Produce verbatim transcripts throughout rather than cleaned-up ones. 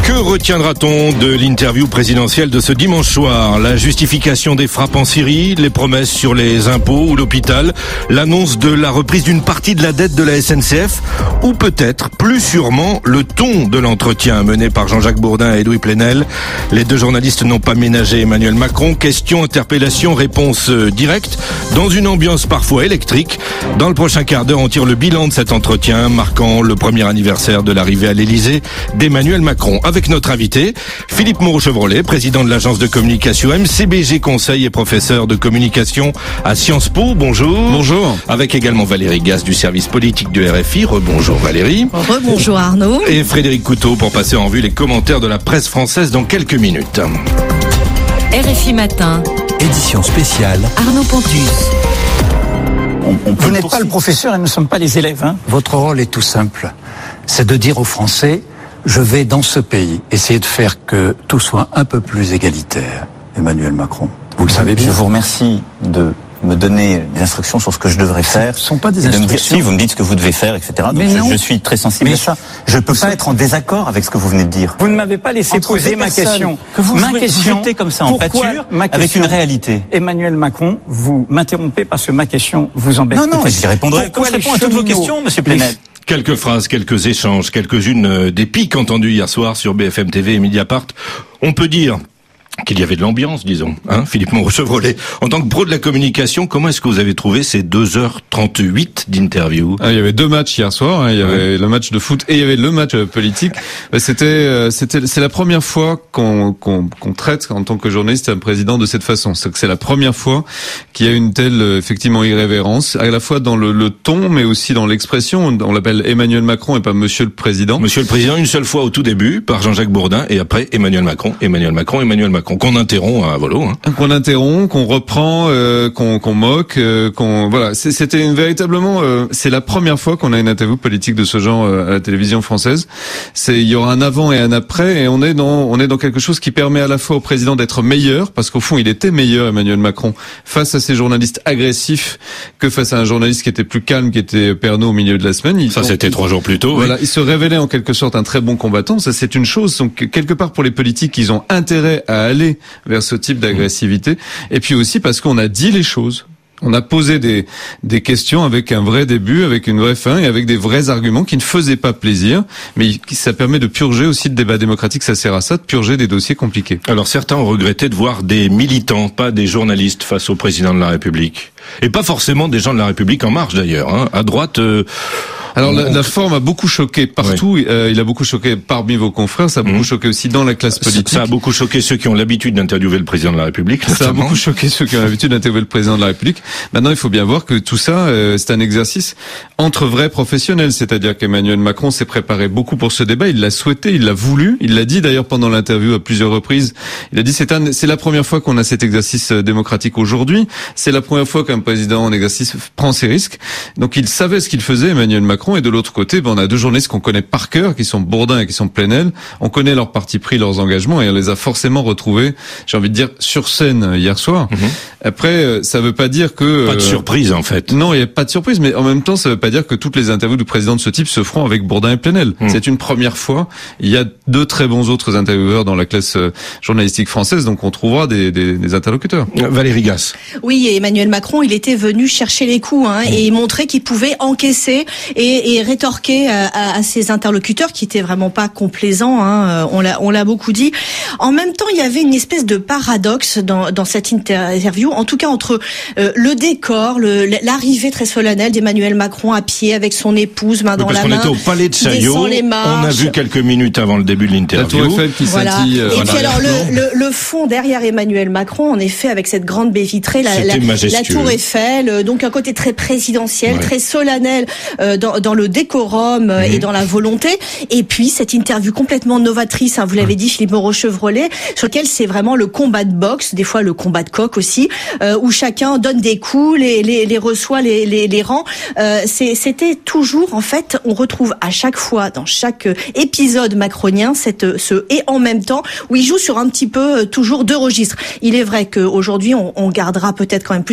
Que retiendra-t-on de l'interview présidentielle de ce dimanche soir? La justification des frappes en Syrie, les promesses sur les impôts ou l'hôpital, l'annonce de la reprise d'une partie de la dette de la S N C F, ou peut-être, plus sûrement, le ton de l'entretien mené par Jean-Jacques Bourdin et Edoui Plenel. Les deux journalistes n'ont pas ménagé Emmanuel Macron. Question, interpellation, réponse directe, dans une ambiance parfois électrique. Dans le prochain quart d'heure, on tire le bilan de cet entretien, marquant le premier anniversaire de l'arrivée à l'Élysée d'Emmanuel Macron. Avec notre invité, Philippe Moreau-Chevrolet, président de l'agence de communication M C B G Conseil et professeur de communication à Sciences Po. Bonjour. Bonjour. Avec également Valérie Gasse du service politique de R F I. Rebonjour Valérie. Rebonjour Arnaud. Et Frédéric Couteau pour passer en vue les commentaires de la presse française dans quelques minutes. R F I Matin. Édition spéciale. Arnaud Pontus. On, on Vous n'êtes pas le professeur et nous ne sommes pas les élèves. Hein. Votre rôle est tout simple. C'est de dire aux Français, je vais dans ce pays essayer de faire que tout soit un peu plus égalitaire. Emmanuel Macron, vous le savez bien. Je vous remercie de me donner des instructions sur ce que je devrais faire. Ce ne sont pas des et instructions. De me dire, si, vous me dites ce que vous devez faire, et cetera. Donc je, je suis très sensible mais à ça. Je ne peux pas être en désaccord avec ce que vous venez de dire. Vous ne m'avez pas laissé Entre poser ma question. Que vous ma vous question, jetez comme ça en pâture avec une réalité. Emmanuel Macron, vous m'interrompez parce que ma question vous embête. Non, non, j'y répondrai. Comme je réponds à toutes vos questions, monsieur Plenel. Quelques phrases, quelques échanges, quelques-unes des piques entendues hier soir sur B F M T V et Mediapart. On peut dire qu'il y avait de l'ambiance, disons, hein, Philippe Moreau-Chevrolet. En tant que pro de la communication, comment est-ce que vous avez trouvé ces deux heures trente-huit d'interview? Ah, il y avait deux matchs hier soir, hein, il y avait ouais. le match de foot et il y avait le match politique. C'était, euh, c'était, c'est la première fois qu'on, qu'on, qu'on traite en tant que journaliste un président de cette façon. C'est que c'est la première fois qu'il y a une telle, effectivement, irrévérence, à la fois dans le, le ton, mais aussi dans l'expression. On l'appelle Emmanuel Macron et pas Monsieur le Président. Monsieur le Président, une seule fois au tout début, par Jean-Jacques Bourdin, et après Emmanuel Macron, Emmanuel Macron, Emmanuel Macron. Qu'on interrompt à volo, hein. Qu'on interrompt, qu'on reprend, euh, qu'on, qu'on moque, euh, qu'on voilà. C'est, c'était une, véritablement, euh, c'est la première fois qu'on a une interview politique de ce genre euh, à la télévision française. C'est, il y aura un avant et un après, et on est dans, on est dans quelque chose qui permet à la fois au président d'être meilleur, parce qu'au fond il était meilleur, Emmanuel Macron, face à ces journalistes agressifs que face à un journaliste qui était plus calme, qui était Pernaut au milieu de la semaine. Il, Ça c'était il, trois jours plus tôt. Voilà, oui. Il se révélait en quelque sorte un très bon combattant. Ça c'est une chose. Donc quelque part pour les politiques, ils ont intérêt à aller vers ce type d'agressivité, et puis aussi parce qu'on a dit les choses. On a posé des des questions avec un vrai début, avec une vraie fin et avec des vrais arguments qui ne faisaient pas plaisir, mais qui, ça permet de purger aussi le débat démocratique, ça sert à ça, de purger des dossiers compliqués. Alors certains ont regretté de voir des militants, pas des journalistes, face au président de la République. Et pas forcément des gens de la République en marche d'ailleurs, hein. À droite... Euh Alors la, la forme a beaucoup choqué partout, oui. euh, il a beaucoup choqué parmi vos confrères, ça a beaucoup mmh. choqué aussi dans la classe politique. Ça a beaucoup choqué ceux qui ont l'habitude d'interviewer le président de la République. Ça notamment. a beaucoup choqué ceux qui ont l'habitude d'interviewer le président de la République. Maintenant, il faut bien voir que tout ça, euh, c'est un exercice entre vrais professionnels, c'est-à-dire qu'Emmanuel Macron s'est préparé beaucoup pour ce débat, il l'a souhaité, il l'a voulu, il l'a dit d'ailleurs pendant l'interview à plusieurs reprises. Il a dit c'est un, c'est la première fois qu'on a cet exercice démocratique aujourd'hui, c'est la première fois qu'un président en exercice prend ses risques. Donc il savait ce qu'il faisait, Emmanuel Macron. Et de l'autre côté, ben, on a deux journalistes qu'on connaît par cœur, qui sont Bourdin et qui sont Plenel. On connaît leur parti pris, leurs engagements, et on les a forcément retrouvés, j'ai envie de dire, sur scène hier soir. Mmh. Après, ça veut pas dire que... Pas de surprise, en fait. Non, il n'y a pas de surprise, mais en même temps, ça veut pas dire que toutes les interviews du président de ce type se feront avec Bourdin et Plenel. Mmh. C'est une première fois. Il y a deux très bons autres intervieweurs dans la classe journalistique française, donc on trouvera des, des, des interlocuteurs. Valérie Gasse. Oui, Emmanuel Macron, il était venu chercher les coups, hein, mmh. et montrer qu'il pouvait encaisser et, et rétorquer à, à, à ses interlocuteurs qui étaient vraiment pas complaisants, hein, on l'a, on l'a beaucoup dit. En même temps, il y avait une espèce de paradoxe dans, dans cette interview, en tout cas entre euh, le décor, le, l'arrivée très solennelle d'Emmanuel Macron à pied avec son épouse, main oui, dans parce la qu'on main. Était au Palais de Chaillot, on a vu quelques minutes avant le début de l'interview. La Tour Eiffel qui voilà. scintille. Euh, Et puis alors le, le, le fond derrière Emmanuel Macron, en effet, avec cette grande baie vitrée, la, la, la Tour Eiffel, donc un côté très présidentiel, ouais. très solennel euh, dans, dans le décorum mmh. et dans la volonté. Et puis cette interview complètement novatrice, hein, vous l'avez dit, Philippe Moreau-Chevrolet, sur lequel c'est vraiment le combat de boxe, des fois le combat de coq aussi, euh, où chacun donne des coups, les, les, les reçoit, les, les, les rend. Euh, c'est, c'était toujours, en fait, on retrouve à chaque fois, dans chaque épisode macronien, cette, ce et en même temps, où il joue sur un petit peu toujours deux registres. Il est vrai qu'aujourd'hui, on, on gardera peut-être quand même plus en mémoire le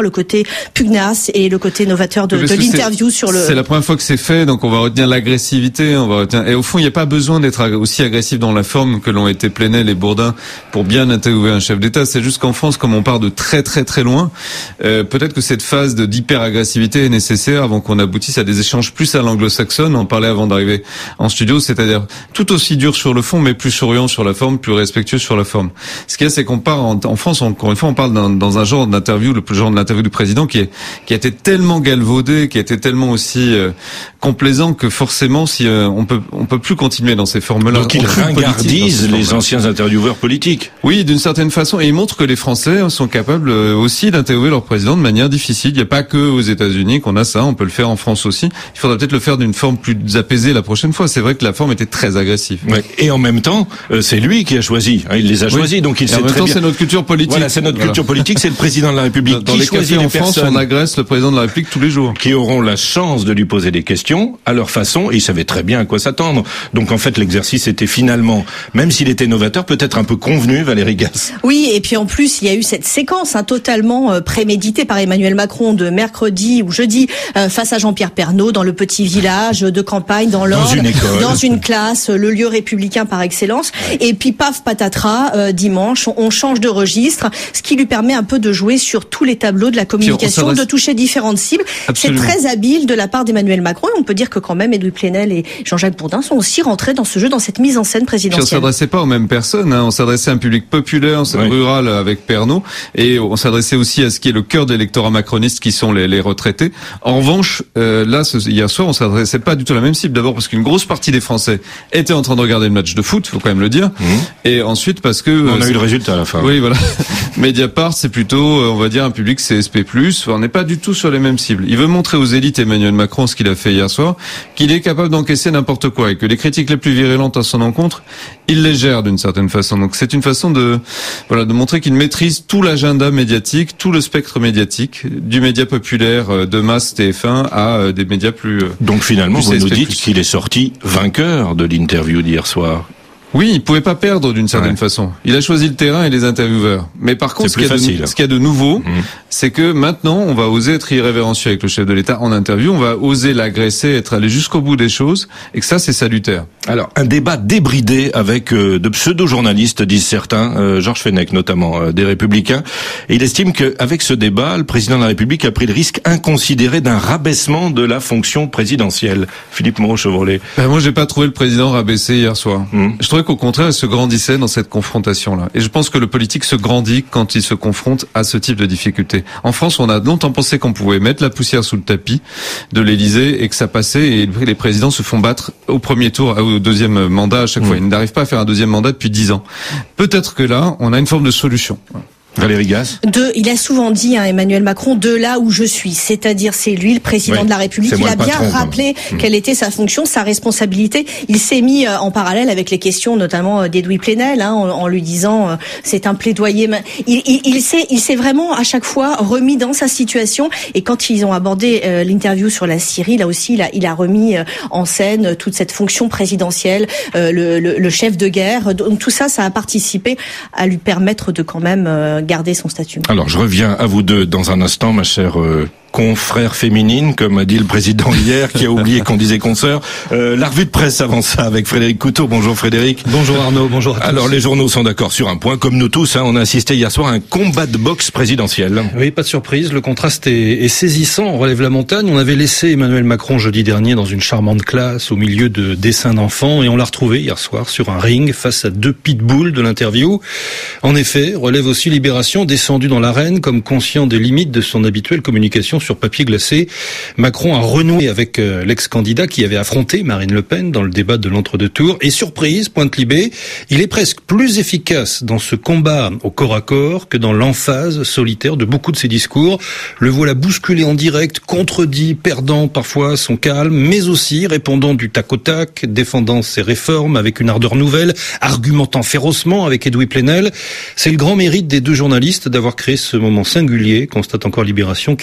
le côté pugnace et le côté novateur de, de l'interview sur le... C'est la première fois que c'est fait, donc on va retenir l'agressivité, on va retenir... Et au fond, il n'y a pas besoin d'être aussi agressif dans la forme que l'ont été Plenel et Bourdin pour bien interviewer un chef d'État. C'est juste qu'en France, comme on part de très très très loin, euh, peut-être que cette phase de d'hyper-agressivité est nécessaire avant qu'on aboutisse à des échanges plus à l'anglo-saxonne. On parlait avant d'arriver en studio, c'est-à-dire tout aussi dur sur le fond, mais plus souriant sur la forme, plus respectueux sur la forme. Ce qu'il y a, c'est qu'on part en, en France, encore une fois, on parle d'un, dans un genre d'interview, le genre de l'interview du président qui est qui a été tellement galvaudé, qui a été tellement aussi euh, complaisant que forcément, si euh, on peut on peut plus continuer dans ces formes-là. Donc ils ringardisent les anciens intervieweurs politiques. Oui, d'une certaine façon, et ils montrent que les Français sont capables euh, aussi d'interviewer leur président de manière difficile. Il n'y a pas que aux États-Unis qu'on a ça, on peut le faire en France aussi. Il faudra peut-être le faire d'une forme plus apaisée la prochaine fois. C'est vrai que la forme était très agressive. Ouais. Et en même temps, euh, c'est lui qui a choisi. Hein, il les a choisis, oui. Donc il et sait en même très temps, bien. C'est notre culture politique. Voilà, c'est notre voilà. culture politique. C'est le président de la République dans qui les choisit cafés les en France, personnes. On agresse le président de la République tous les jours, qui auront la chance de lui poser des questions à leur façon. Et ils savaient très bien à quoi s'attendre. Donc en fait, l'exercice était finalement, même s'il était novateur, peut-être un peu convenu, Valérie Gasse. Oui, et puis en plus, il y a eu cette séquence hein, totalement euh, préméditée par Emmanuel Macron de mercredi ou jeudi euh, face à Jean-Pierre Pernaut dans le petit village de campagne dans l'Orne, dans une école, dans une classe, le lieu républicain par excellence. Ouais. Et puis paf patatras, euh, dimanche, on, on change de registre, ce qui lui permet un peu de jouer sur tous les tableaux de la communication, de toucher différentes cibles. Absolument. C'est très habile de la part d'Emmanuel Macron. Et on peut dire que quand même Edoui Plenel et Jean-Jacques Bourdin sont aussi rentrés dans ce jeu, dans cette mise en scène présidentielle. Puis on s'adressait pas aux mêmes personnes, hein. On s'adressait à un public populaire, ouais. rural avec Pernaut, et on s'adressait aussi à ce qui est le cœur de l'électorat macroniste, qui sont les, les retraités. En revanche, euh, là, ce, hier soir, on s'adressait pas du tout à la même cible. D'abord parce qu'une grosse partie des Français étaient en train de regarder le match de foot, faut quand même le dire, mmh. et ensuite parce que on euh, a eu le résultat à la fin. Oui, voilà. Mediapart, c'est plutôt, on va dire, un public C S P plus. On n'est pas du tout sur les mêmes cibles. Il veut montrer aux élites, Emmanuel Macron, ce qu'il a fait hier soir, qu'il est capable d'encaisser n'importe quoi et que les critiques les plus virulentes à son encontre, il les gère d'une certaine façon. Donc c'est une façon de, voilà, de montrer qu'il maîtrise tout l'agenda médiatique, tout le spectre médiatique, du média populaire de masse T F un à des médias plus. Donc finalement, vous nous dites qu'il est sorti vainqueur de l'interview d'hier soir. Oui, il pouvait pas perdre d'une certaine ouais. façon. Il a choisi le terrain et les intervieweurs. Mais par contre, ce qu'il, de, ce qu'il y a de nouveau, mmh. c'est que maintenant, on va oser être irrévérencieux avec le chef de l'État en interview. On va oser l'agresser, être allé jusqu'au bout des choses, et que ça, c'est salutaire. Alors, un débat débridé avec euh, de pseudo-journalistes, disent certains, euh, Georges Fenech notamment, euh, des Républicains. Et il estime qu'avec ce débat, le président de la République a pris le risque inconsidéré d'un rabaissement de la fonction présidentielle. Philippe Moreau-Chevrolet. Ben, moi, j'ai pas trouvé le président rabaissé hier soir. Mmh. Je trouvais qu'au contraire, il se grandissait dans cette confrontation-là. Et je pense que le politique se grandit quand il se confronte à ce type de difficultés. En France, on a longtemps pensé qu'on pouvait mettre la poussière sous le tapis de l'Élysée et que ça passait, et les présidents se font battre au premier tour, au deuxième mandat à chaque mmh. fois. Ils n'arrivent pas à faire un deuxième mandat depuis dix ans. Peut-être que là, on a une forme de solution. Valérie Gasse. De, il a souvent dit, hein, Emmanuel Macron, de là où je suis. C'est-à-dire, c'est lui, le président oui, de la République. Il a bien patron, rappelé quoi. Quelle était sa fonction, sa responsabilité. Il s'est mis euh, en parallèle avec les questions, notamment euh, d'Edoui Plenel, hein, en, en lui disant, euh, c'est un plaidoyer. Il, il, il s'est, il s'est vraiment à chaque fois remis dans sa situation. Et quand ils ont abordé euh, l'interview sur la Syrie, là aussi, il a, il a remis euh, en scène toute cette fonction présidentielle, euh, le, le, le chef de guerre. Donc tout ça, ça a participé à lui permettre de quand même euh, garder son statut. Alors, je reviens à vous deux dans un instant, ma chère euh, confrère féminine, comme a dit le président hier, qui a oublié qu'on disait consoeur. Euh, la revue de presse avant ça avec Frédéric Couteau. Bonjour Frédéric. Bonjour Arnaud, bonjour à tous. Alors, les journaux sont d'accord sur un point, comme nous tous, hein, on a assisté hier soir à un combat de boxe présidentiel. Oui, pas de surprise, le contraste est, est saisissant, on relève la montagne. On avait laissé Emmanuel Macron jeudi dernier dans une charmante classe au milieu de dessins d'enfants, et on l'a retrouvé hier soir sur un ring face à deux pitbulls de l'interview. En effet, relève aussi Libération, descendu dans l'arène comme conscient des limites de son habituelle communication sur papier glacé. Macron a renoué avec euh, l'ex-candidat qui avait affronté Marine Le Pen dans le débat de l'entre-deux tours. Et surprise, pointe Libé, il est presque plus efficace dans ce combat au corps à corps que dans l'emphase solitaire de beaucoup de ses discours. Le voilà bousculé en direct, contredit, perdant parfois son calme, mais aussi répondant du tac au tac, défendant ses réformes avec une ardeur nouvelle, argumentant férocement avec Edoui Plenel. C'est le grand mérite des deux journalistes d'avoir créé ce moment singulier, constate encore Libération, quitte parfois à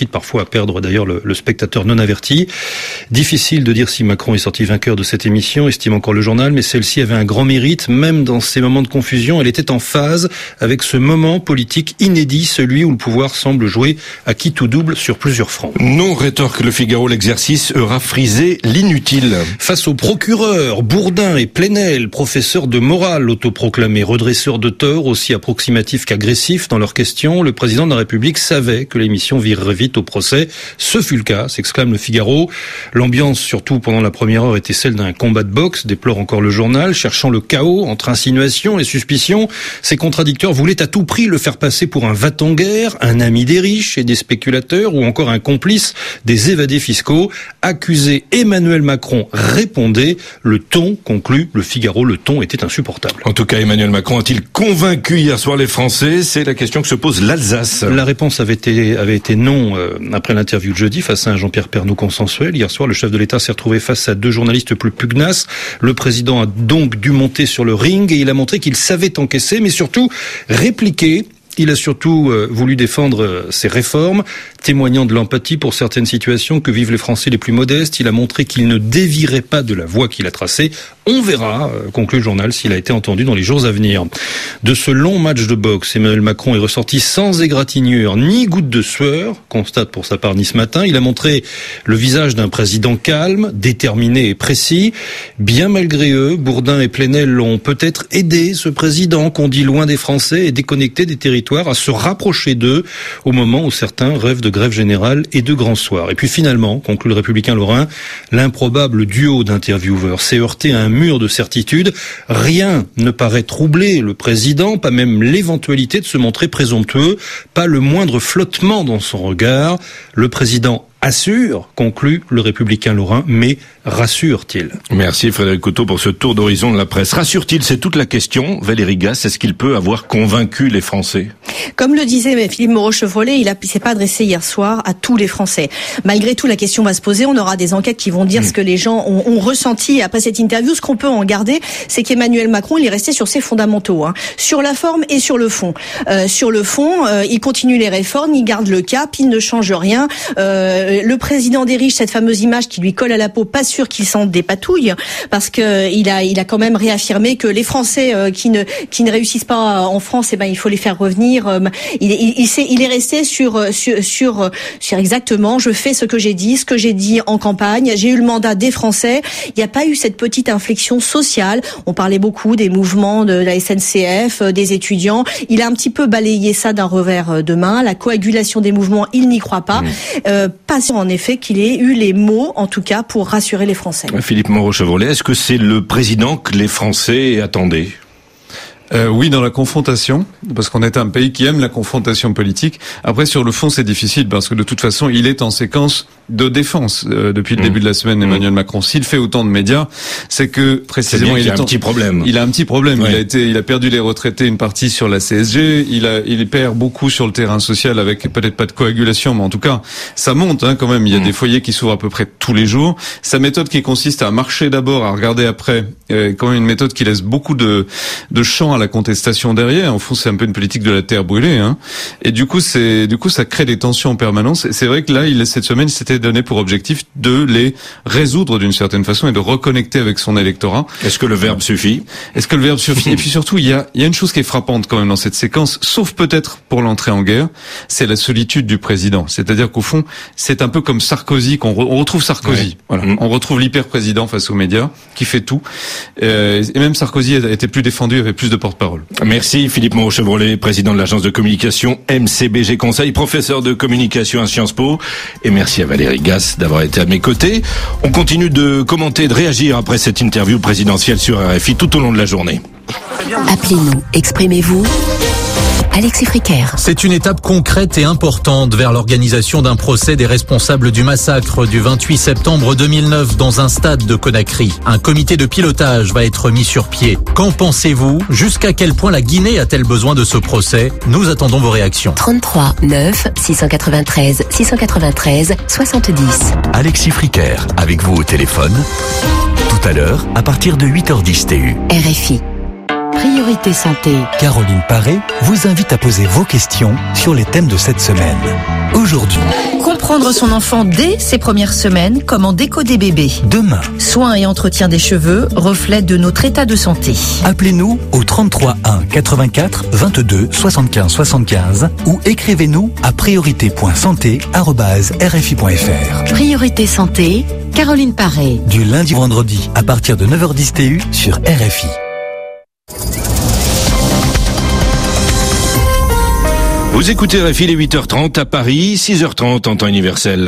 quoi perdre d'ailleurs le, le spectateur non averti. Difficile de dire si Macron est sorti vainqueur de cette émission, estime encore le journal, mais celle-ci avait un grand mérite. Même dans ces moments de confusion, elle était en phase avec ce moment politique inédit, celui où le pouvoir semble jouer à qui tout double sur plusieurs fronts. Non, rétorque le Figaro, l'exercice aura frisé l'inutile. Face aux procureurs, Bourdin et Plenel, professeurs de morale autoproclamés, redresseurs de tort, aussi approximatifs qu'agressifs dans leurs questions, le président de la République savait que l'émission virerait vite au procès. Ce fut le cas, s'exclame le Figaro. L'ambiance, surtout pendant la première heure, était celle d'un combat de boxe, déplore encore le journal, cherchant le chaos entre insinuations et suspicions. Ces contradicteurs voulaient à tout prix le faire passer pour un va-t-en-guerre, un ami des riches et des spéculateurs, ou encore un complice des évadés fiscaux. Accusé Emmanuel Macron répondait. Le ton, conclut le Figaro, le ton était insupportable. En tout cas, Emmanuel Macron a-t-il convaincu hier soir les Français? C'est la question que se pose l'Alsace. La réponse avait été, avait été non euh, après l'interview de jeudi face à un Jean-Pierre Pernaut consensuel. Hier soir, le chef de l'État s'est retrouvé face à deux journalistes plus pugnaces. Le président a donc dû monter sur le ring et il a montré qu'il savait encaisser, mais surtout répliquer. Il a surtout euh, voulu défendre euh, ses réformes, témoignant de l'empathie pour certaines situations que vivent les Français les plus modestes. Il a montré qu'il ne dévierait pas de la voie qu'il a tracée. On verra, euh, conclut le journal, s'il a été entendu dans les jours à venir. De ce long match de boxe, Emmanuel Macron est ressorti sans égratignure ni goutte de sueur, constate pour sa part Nice Matin. Il a montré le visage d'un président calme, déterminé et précis. Bien malgré eux, Bourdin et Plenel l'ont peut-être aidé, ce président qu'on dit loin des Français et déconnecté des territoires, à se rapprocher d'eux au moment où certains rêvent de grève générale et de grands soirs. Et puis finalement, conclut le Républicain Lorrain, l'improbable duo d'intervieweurs s'est heurté à un mur de certitude. Rien ne paraît troubler le président, pas même l'éventualité de se montrer présomptueux, pas le moindre flottement dans son regard. Le président assure, conclut le Républicain Lorrain, mais rassure-t-il? Merci Frédéric Couteau pour ce tour d'horizon de la presse. Rassure-t-il? C'est toute la question. Valérie Gasse, est-ce qu'il peut avoir convaincu les Français? Comme le disait Philippe Moreau-Chevrolet, il ne s'est pas adressé hier soir à tous les Français. Malgré tout, la question va se poser. On aura des enquêtes qui vont dire mmh. ce que les gens ont, ont ressenti après cette interview. Ce qu'on peut en garder, c'est qu'Emmanuel Macron, il est resté sur ses fondamentaux, hein, sur la forme et sur le fond. Euh, sur le fond, euh, il continue les réformes, il garde le cap, il ne change rien. Euh, le président des riches, cette fameuse image qui lui colle à la peau, pas sûr qu'il s'en dépatouille, parce que il a, il a quand même réaffirmé que les Français euh, qui ne, qui ne réussissent pas en France, eh ben il faut les faire revenir. Euh, il, il, il, il est resté sur, sur, sur, sur exactement, je fais ce que j'ai dit, ce que j'ai dit en campagne. J'ai eu le mandat des Français. Il n'y a pas eu cette petite inflexion sociale. On parlait beaucoup des mouvements de la S N C F, des étudiants. Il a un petit peu balayé ça d'un revers de main. La coagulation des mouvements, il n'y croit pas. Mmh. Euh, pas en effet qu'il ait eu les mots, en tout cas, pour rassurer les Français. Philippe Moreau-Chevrolet, est-ce que c'est le président que les Français attendaient ? Euh, oui, dans la confrontation, parce qu'on est un pays qui aime la confrontation politique. Après, sur le fond, c'est difficile, parce que de toute façon, il est en séquence de défense euh, depuis le mmh. début de la semaine. Emmanuel mmh. Macron, s'il fait autant de médias, c'est que précisément c'est il, il a un en... petit problème. Il a un petit problème. Ouais. Il a été, il a perdu les retraités une partie sur la C S G. Il a, il perd beaucoup sur le terrain social avec peut-être pas de coagulation, mais en tout cas, ça monte hein, quand même. Il y a mmh. des foyers qui s'ouvrent à peu près tous les jours. Sa méthode qui consiste à marcher d'abord, à regarder après, euh, quand même une méthode qui laisse beaucoup de, de champ à la contestation derrière. En fond, c'est un peu une politique de la terre brûlée, hein. Et du coup, c'est, du coup, ça crée des tensions en permanence. Et c'est vrai que là, il, cette semaine, il s'était donné pour objectif de les résoudre d'une certaine façon et de reconnecter avec son électorat. Est-ce que le verbe suffit? Est-ce que le verbe suffit? Et puis surtout, il y a, il y a une chose qui est frappante quand même dans cette séquence, sauf peut-être pour l'entrée en guerre, c'est la solitude du président. C'est-à-dire qu'au fond, c'est un peu comme Sarkozy, qu'on re, on retrouve Sarkozy. Ouais. Voilà. Mmh. On retrouve l'hyper-président face aux médias, qui fait tout. Euh, et même Sarkozy était plus défendu, avait plus de porte-parole. Merci Philippe Moreau-Chevrolet, président de l'agence de communication M C B G Conseil, professeur de communication à Sciences Po. Et merci à Valérie Gasse d'avoir été à mes côtés. On continue de commenter, de réagir après cette interview présidentielle sur R F I tout au long de la journée. Appelez-nous, exprimez-vous. Alexis Fricker. C'est une étape concrète et importante vers l'organisation d'un procès des responsables du massacre du vingt-huit septembre deux mille neuf dans un stade de Conakry. Un comité de pilotage va être mis sur pied. Qu'en pensez-vous? Jusqu'à quel point la Guinée a-t-elle besoin de ce procès? Nous attendons vos réactions. trente-trois neuf six cent quatre-vingt-treize six cent quatre-vingt-treize soixante-dix. Alexis Fricker, avec vous au téléphone. Tout à l'heure, à partir de huit heures dix T U. R F I. Priorité santé. Caroline Paré vous invite à poser vos questions sur les thèmes de cette semaine. Aujourd'hui. Comprendre son enfant dès ses premières semaines, comment décoder bébé. Demain. Soins et entretien des cheveux, reflet de notre état de santé. Appelez-nous au trente-trois un quatre-vingt-quatre vingt-deux soixante-quinze soixante-quinze ou écrivez-nous à priorité point santé arobase r f i point f r. Priorité santé, Caroline Paré. Du lundi au vendredi à partir de neuf heures dix T U sur R F I. Vous écoutez R F I, les huit heures trente à Paris, six heures trente en temps universel.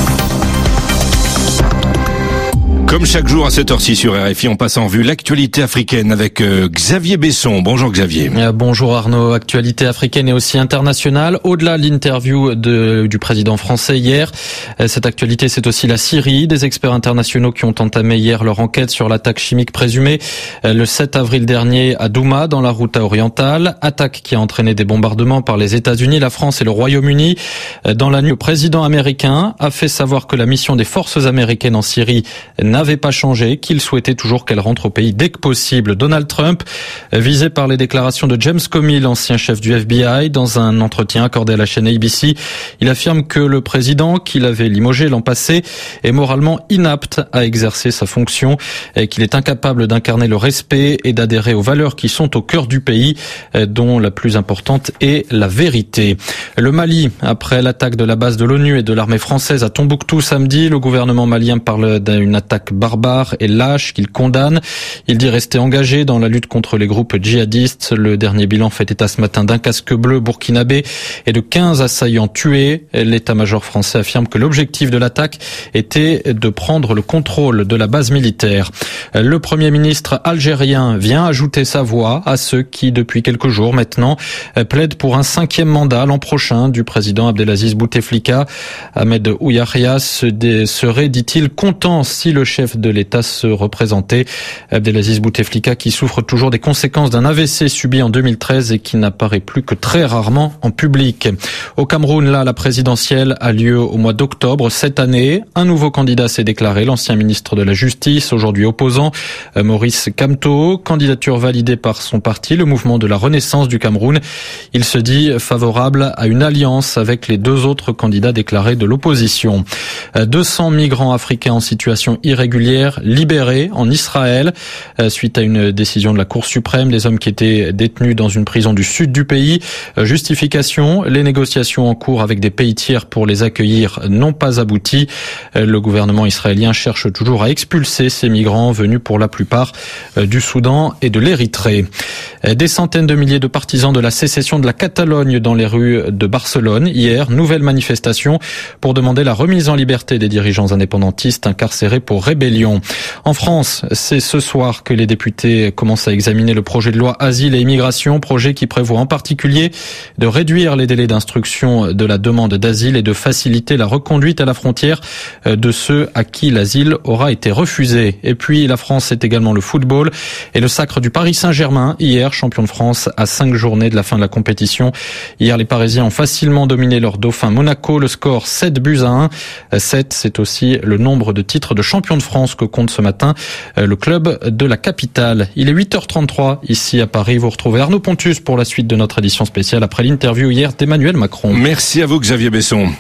Comme chaque jour à cette heure-ci sur R F I, on passe en vue l'actualité africaine avec euh, Xavier Besson. Bonjour Xavier. Euh, bonjour Arnaud. Actualité africaine et aussi internationale. Au-delà de l'interview de, du président français hier, euh, cette actualité c'est aussi la Syrie. Des experts internationaux qui ont entamé hier leur enquête sur l'attaque chimique présumée euh, le sept avril dernier à Douma dans la Ghouta orientale. Attaque qui a entraîné des bombardements par les États-Unis, la France et le Royaume-Uni. Euh, dans la nuit, le président américain a fait savoir que la mission des forces américaines en Syrie n'a n'avait pas changé, qu'il souhaitait toujours qu'elle rentre au pays dès que possible. Donald Trump, visé par les déclarations de James Comey, l'ancien chef du F B I, dans un entretien accordé à la chaîne A B C, il affirme que le président, qu'il avait limogé l'an passé, est moralement inapte à exercer sa fonction et qu'il est incapable d'incarner le respect et d'adhérer aux valeurs qui sont au cœur du pays, dont la plus importante est la vérité. Le Mali, après l'attaque de la base de l'ONU et de l'armée française à Tombouctou samedi, le gouvernement malien parle d'une attaque barbare et lâche qu'il condamne. Il dit rester engagé dans la lutte contre les groupes djihadistes. Le dernier bilan fait état ce matin d'un casque bleu burkinabé et de quinze assaillants tués. L'état-major français affirme que l'objectif de l'attaque était de prendre le contrôle de la base militaire. Le premier ministre algérien vient ajouter sa voix à ceux qui, depuis quelques jours maintenant, plaident pour un cinquième mandat l'an prochain du président Abdelaziz Bouteflika. Ahmed Ouyahia serait, dit-il, content si le chef de l'État se représentait. Abdelaziz Bouteflika qui souffre toujours des conséquences d'un A V C subi en deux mille treize et qui n'apparaît plus que très rarement en public. Au Cameroun, là, la présidentielle a lieu au mois d'octobre cette année. Un nouveau candidat s'est déclaré, l'ancien ministre de la Justice, aujourd'hui opposant, Maurice Kamto, candidature validée par son parti, le mouvement de la Renaissance du Cameroun. Il se dit favorable à une alliance avec les deux autres candidats déclarés de l'opposition. deux cents migrants africains en situation irrégulière libérés en Israël suite à une décision de la Cour suprême. Des hommes qui étaient détenus dans une prison du sud du pays. Justification, les négociations en cours avec des pays tiers pour les accueillir n'ont pas abouti. Le gouvernement israélien cherche toujours à expulser ces migrants venus pour la plupart du Soudan et de l'Érythrée. Des centaines de milliers de partisans de la sécession de la Catalogne dans les rues de Barcelone. Hier, nouvelle manifestation pour demander la remise en liberté des dirigeants indépendantistes incarcérés pour rébellion. En France, c'est ce soir que les députés commencent à examiner le projet de loi Asile et Immigration, projet qui prévoit en particulier de réduire les délais d'instruction de la demande d'asile et de faciliter la reconduite à la frontière de ceux à qui l'asile aura été refusé. Et puis la France, c'est également le football et le sacre du Paris Saint-Germain, hier champion de France à cinq journées de la fin de la compétition. Hier, les Parisiens ont facilement dominé leur dauphin Monaco, le score sept buts à un. sept, c'est aussi le nombre de titres de champion de France que compte ce matin le club de la capitale. Il est huit heures trente-trois ici à Paris. Vous retrouvez Arnaud Pontus pour la suite de notre édition spéciale après l'interview hier d'Emmanuel Macron. Merci à vous Xavier Besson.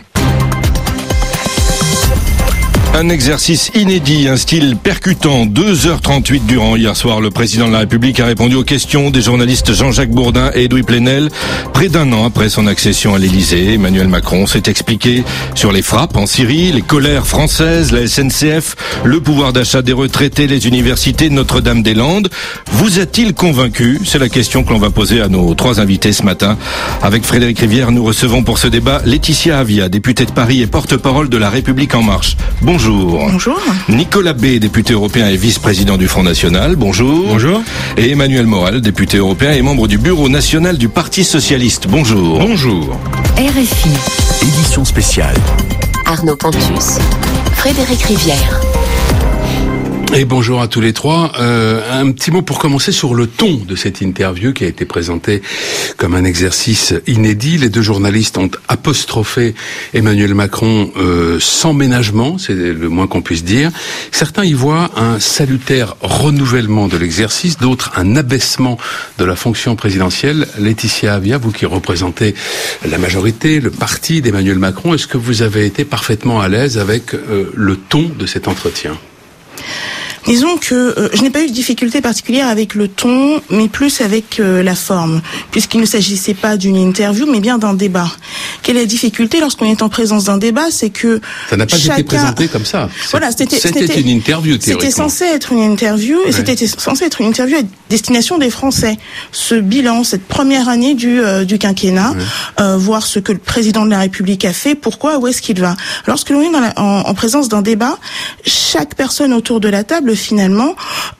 Un exercice inédit, un style percutant. deux heures trente-huit durant hier soir, le président de la République a répondu aux questions des journalistes Jean-Jacques Bourdin et Edoui Plenel. Près d'un an après son accession à l'Élysée, Emmanuel Macron s'est expliqué sur les frappes en Syrie, les colères françaises, la S N C F, le pouvoir d'achat des retraités, les universités, Notre-Dame-des-Landes. Vous a-t-il convaincu? C'est la question que l'on va poser à nos trois invités ce matin. Avec Frédéric Rivière, nous recevons pour ce débat Laetitia Avia, députée de Paris et porte-parole de La République En Marche. Bonjour. Bonjour. Nicolas B, député européen et vice-président du Front National. Bonjour. Bonjour. Et Emmanuel Morel, député européen et membre du bureau national du Parti Socialiste. Bonjour. Bonjour. R F I. Édition spéciale. Arnaud Pontus, Frédéric Rivière. Et bonjour à tous les trois. Euh, un petit mot pour commencer sur le ton de cette interview qui a été présentée comme un exercice inédit. Les deux journalistes ont apostrophé Emmanuel Macron euh, sans ménagement, c'est le moins qu'on puisse dire. Certains y voient un salutaire renouvellement de l'exercice, d'autres un abaissement de la fonction présidentielle. Laetitia Avia, vous qui représentez la majorité, le parti d'Emmanuel Macron, est-ce que vous avez été parfaitement à l'aise avec euh, le ton de cet entretien ? Disons que euh, je n'ai pas eu de difficulté particulière avec le ton, mais plus avec euh, la forme, puisqu'il ne s'agissait pas d'une interview, mais bien d'un débat. Quelle est la difficulté lorsqu'on est en présence d'un débat, c'est que ça n'a pas chacun... été présenté comme ça. Voilà, c'était, c'était, c'était une interview théoriquement. C'était censé être une interview, et ouais. c'était censé être une interview à destination des Français. Ce bilan, cette première année du euh, du quinquennat, ouais. euh, voir ce que le président de la République a fait, pourquoi, où est-ce qu'il va. Lorsque l'on est dans la, en, en présence d'un débat, chaque personne autour de la table finalement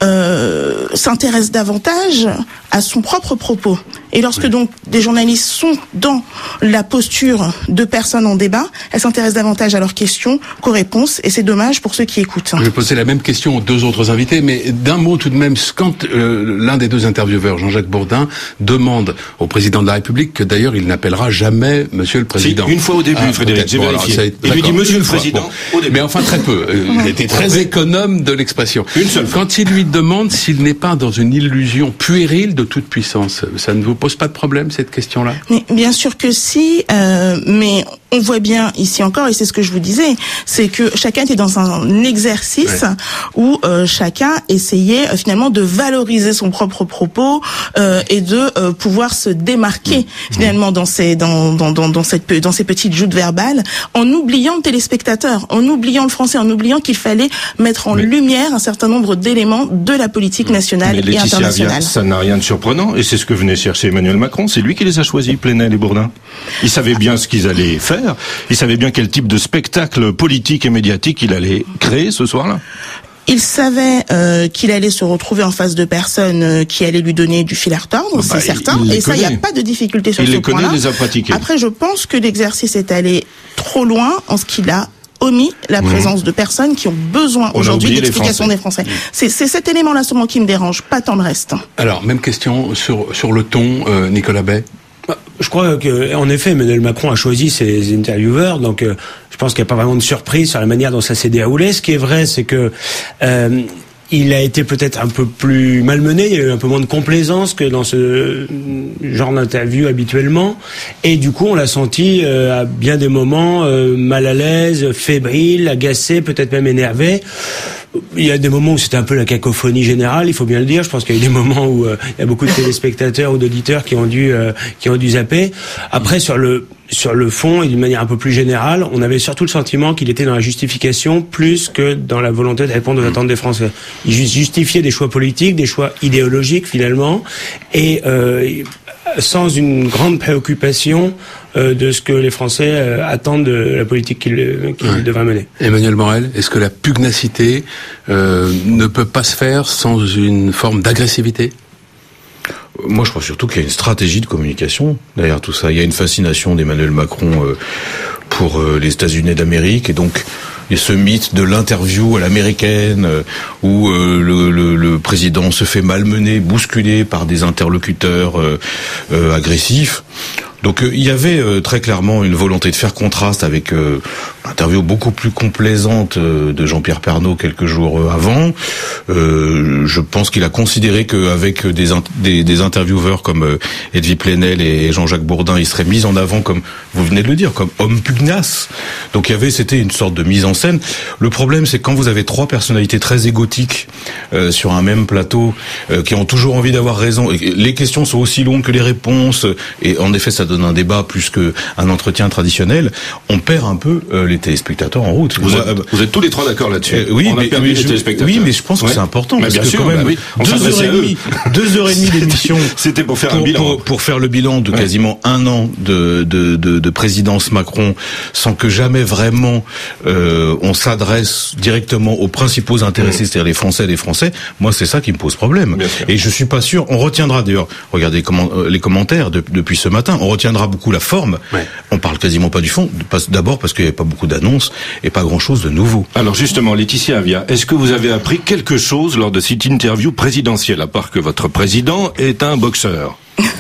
euh, s'intéresse davantage à son propre propos. Et lorsque oui. donc des journalistes sont dans la posture de personnes en débat, elles s'intéressent davantage à leurs questions qu'aux réponses, et c'est dommage pour ceux qui écoutent. Je vais poser la même question aux deux autres invités, mais d'un mot tout de même, quand euh, l'un des deux intervieweurs, Jean-Jacques Bourdin, demande au président de la République, que d'ailleurs il n'appellera jamais Monsieur le Président. Si, une fois au début, ah, Frédéric, j'ai bon, vérifié. Alors, il lui dit Monsieur le Président, bon. au début. Mais enfin très peu. Euh, il était très économe de l'expression. Une seule fois. Quand il lui demande s'il n'est pas dans une illusion puérile de toute puissance, ça ne vous pose pas de problème, cette question-là ? Mais bien sûr que si, euh, mais on voit bien ici encore, et c'est ce que je vous disais, c'est que chacun était dans un exercice ouais. où euh, chacun essayait euh, finalement de valoriser son propre propos euh, et de euh, pouvoir se démarquer mmh. finalement dans ces dans dans dans dans cette dans ces petites joutes verbales, en oubliant le téléspectateur, en oubliant le français, en oubliant qu'il fallait mettre en mais, lumière un certain nombre d'éléments de la politique nationale mais et Laetitia internationale. Avia, ça n'a rien de surprenant, et c'est ce que venait chercher Emmanuel Macron. C'est lui qui les a choisis, Plenel et Bourdin. Il savait bien ce qu'ils allaient faire. Il savait bien quel type de spectacle politique et médiatique il allait créer ce soir-là. Il savait euh, qu'il allait se retrouver en face de personnes euh, qui allaient lui donner du fil à retordre, bah, c'est certain. Et ça, il n'y a pas de difficulté sur il ce les point-là. Il les a pratiqués. Après, je pense que l'exercice est allé trop loin en ce qu'il a omis la présence mmh. de personnes qui ont besoin On aujourd'hui d'explications des Français. Mmh. C'est, c'est cet élément-là seulement qui me dérange, pas tant le reste. Alors, même question sur, sur le ton, euh, Nicolas Bay. Je crois que, en effet, Emmanuel Macron a choisi ses intervieweurs, donc euh, je pense qu'il n'y a pas vraiment de surprise sur la manière dont ça s'est déroulé. Ce qui est vrai, c'est que euh, il a été peut-être un peu plus malmené, il y a eu un peu moins de complaisance que dans ce genre d'interview habituellement, et du coup on l'a senti euh, à bien des moments euh, mal à l'aise, fébrile, agacé, peut-être même énervé. Il y a des moments où c'était un peu la cacophonie générale, il faut bien le dire. Je pense qu'il y a eu des moments où euh, il y a beaucoup de téléspectateurs ou d'auditeurs qui ont dû euh, qui ont dû zapper. Après, sur le sur le fond et d'une manière un peu plus générale, on avait surtout le sentiment qu'il était dans la justification plus que dans la volonté de répondre aux attentes des Français. Il justifiait des choix politiques, des choix idéologiques finalement, et euh, sans une grande préoccupation euh, de ce que les Français euh, attendent de la politique qu'il, qu'il ouais. devrait mener. Emmanuel Morel, est-ce que la pugnacité euh, ne peut pas se faire sans une forme d'agressivité ? Moi, je crois surtout qu'il y a une stratégie de communication derrière tout ça. Il y a une fascination d'Emmanuel Macron euh, pour euh, les États-Unis d'Amérique, et donc il y a ce mythe de l'interview à l'américaine euh, où euh, le, le, le président se fait malmener, bousculer par des interlocuteurs euh, euh, agressifs. Donc euh, il y avait euh, très clairement une volonté de faire contraste avec euh, l'interview beaucoup plus complaisante euh, de Jean-Pierre Pernaut quelques jours euh, avant. Euh, je pense qu'il a considéré qu'avec des, des, des intervieweurs comme euh, Edwy Plenel et Jean-Jacques Bourdin, il serait mis en avant, comme vous venez de le dire, comme homme pugnace. Donc il y avait, c'était une sorte de mise en scène. Le problème, c'est que quand vous avez trois personnalités très égotiques euh, sur un même plateau, euh, qui ont toujours envie d'avoir raison, et les questions sont aussi longues que les réponses, et en effet ça donne un débat plus qu'un entretien traditionnel, on perd un peu euh, les téléspectateurs en route. Vous, Moi, êtes, vous êtes tous les trois d'accord là-dessus. Euh, oui, on mais, a perdu mais les je, téléspectateurs. Oui, mais je pense ouais. que c'est important, mais parce bien que sûr, quand même, bah oui, deux heures et demie, deux heures et demie d'émission. C'était pour faire pour, un bilan. Pour, pour faire le bilan de ouais. quasiment un an de, de, de, de présidence Macron, sans que jamais vraiment euh, on s'adresse directement aux principaux intéressés, mmh. c'est-à-dire les Français et les Français. Moi, c'est ça qui me pose problème. Et je suis pas sûr. On retiendra d'ailleurs. Regardez comment, euh, les commentaires de, depuis ce matin. On retiendra beaucoup la forme. Ouais. On parle quasiment pas du fond. D'abord parce qu'il n'y avait pas beaucoup d'annonces et pas grand-chose de nouveau. Alors justement, Laetitia Avia, est-ce que vous avez appris quelque chose lors de cette interview présidentielle, à part que votre président est un boxeur?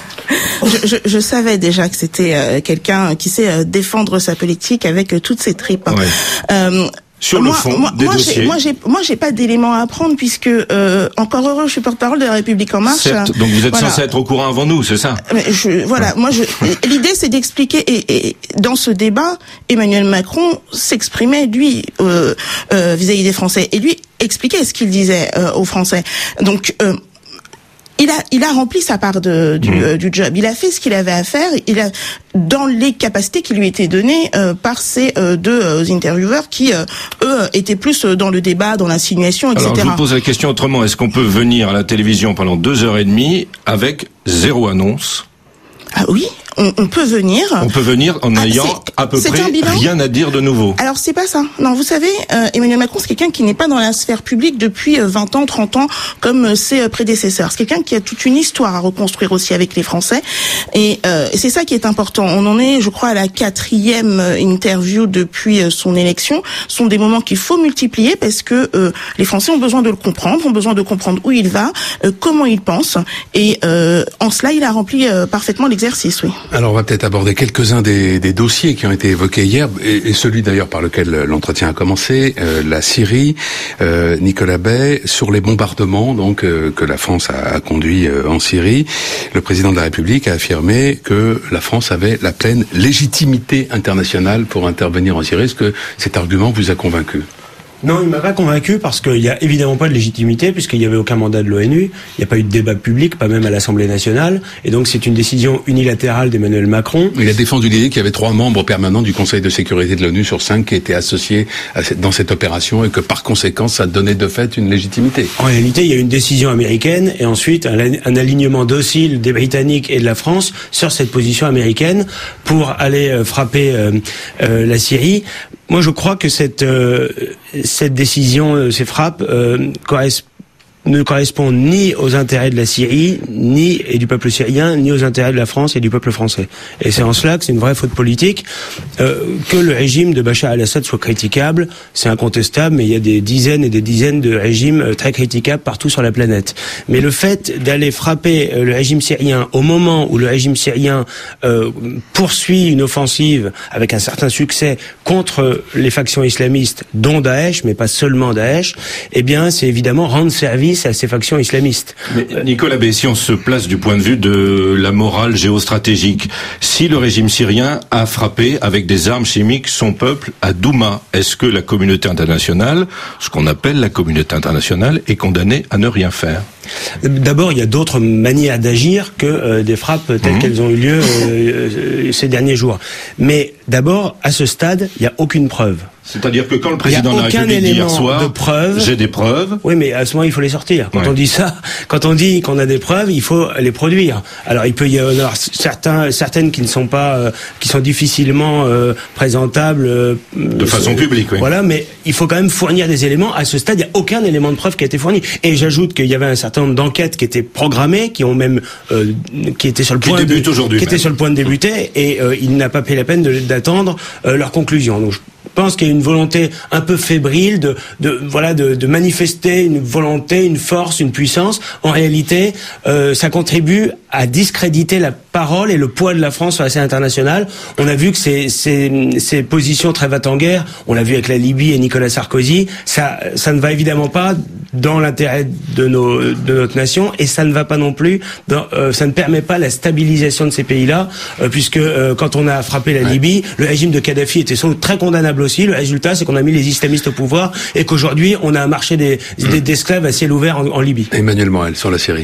Je, je, je savais déjà que c'était euh, quelqu'un qui sait euh, défendre sa politique avec euh, toutes ses tripes. Ouais. Euh, Sur moi, le fond moi, des moi, dossiers. J'ai, moi, j'ai, moi, j'ai pas d'éléments à apprendre puisque euh, encore heureux, je suis porte-parole de la République en marche. Certes, donc vous êtes voilà. censé être au courant avant nous, c'est ça? Mais je, voilà, moi, je, l'idée, c'est d'expliquer. Et, et dans ce débat, Emmanuel Macron s'exprimait lui euh, euh, vis-à-vis des Français et lui expliquait ce qu'il disait euh, aux Français. Donc euh, Il a, il a rempli sa part de, du, mmh. euh, du job. Il a fait ce qu'il avait à faire. Il a, dans les capacités qui lui étaient données euh, par ces euh, deux euh, intervieweurs qui, euh, eux, étaient plus dans le débat, dans l'insinuation, et cetera. Alors, je vous pose la question autrement. Est-ce qu'on peut venir à la télévision pendant deux heures et demie avec zéro annonce? Ah oui, on, on peut venir. On peut venir en ah, ayant à peu près rien à dire de nouveau. Alors c'est pas ça. Non, vous savez, euh, Emmanuel Macron, c'est quelqu'un qui n'est pas dans la sphère publique depuis euh, vingt ans, trente ans, comme euh, ses euh, prédécesseurs. C'est quelqu'un qui a toute une histoire à reconstruire aussi avec les Français. Et euh, c'est ça qui est important. On en est, je crois, à la quatrième euh, interview depuis euh, son élection. Ce sont des moments qu'il faut multiplier parce que euh, les Français ont besoin de le comprendre, ont besoin de comprendre où il va, euh, comment il pense. Et euh, en cela, il a rempli euh, parfaitement les exercice, oui. Alors on va peut-être aborder quelques-uns des, des dossiers qui ont été évoqués hier, et, et celui d'ailleurs par lequel l'entretien a commencé, euh, la Syrie, euh, Nicolas Bay, sur les bombardements donc euh, que la France a, a conduits euh, en Syrie. Le président de la République a affirmé que la France avait la pleine légitimité internationale pour intervenir en Syrie. Est-ce que cet argument vous a convaincu ? Non, il m'a pas convaincu parce qu'il y a évidemment pas de légitimité puisqu'il y avait aucun mandat de l'ONU, il n'y a pas eu de débat public, pas même à l'Assemblée nationale, et donc c'est une décision unilatérale d'Emmanuel Macron. Il a défendu l'idée qu'il y avait trois membres permanents du Conseil de sécurité de l'ONU sur cinq qui étaient associés à cette, dans cette opération et que par conséquent ça donnait de fait une légitimité. En réalité, il y a une décision américaine et ensuite un, un alignement docile des Britanniques et de la France sur cette position américaine pour aller euh, frapper euh, euh, la Syrie. Moi, je crois que cette euh, cette décision, euh, ces frappes, euh, correspondent ne correspond ni aux intérêts de la Syrie, ni et du peuple syrien, ni aux intérêts de la France et du peuple français. Et c'est en cela que c'est une vraie faute politique. Euh, que le régime de Bachar al-Assad soit critiquable, c'est incontestable, mais il y a des dizaines et des dizaines de régimes très critiquables partout sur la planète. Mais le fait d'aller frapper le régime syrien au moment où le régime syrien euh, poursuit une offensive avec un certain succès contre les factions islamistes, dont Daesh, mais pas seulement Daesh, eh bien, c'est évidemment rendre service à ces factions islamistes. Mais Nicolas Bay, si on se place du point de vue de la morale géostratégique, si le régime syrien a frappé avec des armes chimiques son peuple à Douma, est-ce que la communauté internationale, ce qu'on appelle la communauté internationale, est condamnée à ne rien faire ? D'abord, il y a d'autres manières d'agir que euh, des frappes telles mmh. qu'elles ont eu lieu euh, euh, ces derniers jours. Mais d'abord, à ce stade, il n'y a aucune preuve. C'est-à-dire que quand le président de la République dit hier soir, de preuve, j'ai des preuves. Oui, mais à ce moment, il faut les sortir. Quand ouais. on dit ça, quand on dit qu'on a des preuves, il faut les produire. Alors, il peut y avoir certains, certaines qui ne sont pas, euh, qui sont difficilement euh, présentables euh, de façon publique. Oui. Voilà, mais il faut quand même fournir des éléments. À ce stade, il n'y a aucun élément de preuve qui a été fourni. Et j'ajoute qu'il y avait un certain nombre d'enquêtes qui étaient programmées, qui ont même, euh, qui étaient sur le qui point de, qui étaient sur le point de débuter, et euh, il n'a pas pris la peine de, d'attendre euh, leur conclusion. Donc, je pense qu'il y a une volonté un peu fébrile de, de voilà de, de manifester une volonté, une force, une puissance. En réalité, euh, ça contribue à discréditer la parole et le poids de la France sur la scène internationale. On a vu que ces, ces, ces positions très va-t-en-guerre, on l'a vu avec la Libye et Nicolas Sarkozy, ça, ça ne va évidemment pas dans l'intérêt de, nos, de notre nation, et ça ne va pas non plus, dans, euh, ça ne permet pas la stabilisation de ces pays-là, euh, puisque euh, quand on a frappé la ouais. Libye, le régime de Kadhafi était sans doute très condamnable aussi. Le résultat, c'est qu'on a mis les islamistes au pouvoir et qu'aujourd'hui, on a un marché des, des, d'esclaves à ciel ouvert en, en Libye. Emmanuel Morel, sur la Syrie.